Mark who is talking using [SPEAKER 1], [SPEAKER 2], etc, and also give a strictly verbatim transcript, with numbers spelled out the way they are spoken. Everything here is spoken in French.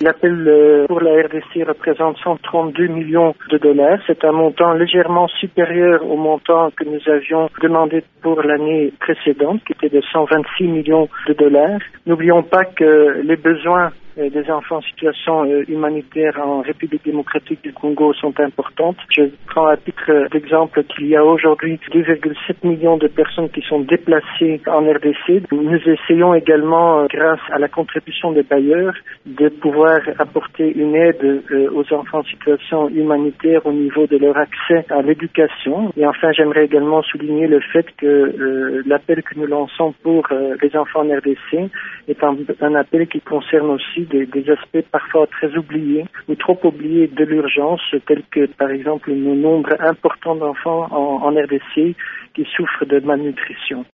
[SPEAKER 1] L'appel euh, pour la R D C représente cent trente-deux millions de dollars. C'est un montant légèrement supérieur au montant que nous avions demandé pour l'année précédente, qui était de cent vingt-six millions de dollars. N'oublions pas que les besoins des enfants en situation euh, humanitaire en République démocratique du Congo sont importantes. Je prends à titre d'exemple qu'il y a aujourd'hui deux virgule sept millions de personnes qui sont déplacées en R D C. Nous essayons également, euh, grâce à la contribution des bailleurs, de pouvoir apporter une aide euh, aux enfants en situation humanitaire au niveau de leur accès à l'éducation. Et enfin, j'aimerais également souligner le fait que euh, l'appel que nous lançons pour euh, les enfants en R D C est un, un appel qui concerne aussi Des, des aspects parfois très oubliés ou trop oubliés de l'urgence, tels que par exemple le nombre important d'enfants en, en R D C qui souffrent de malnutrition.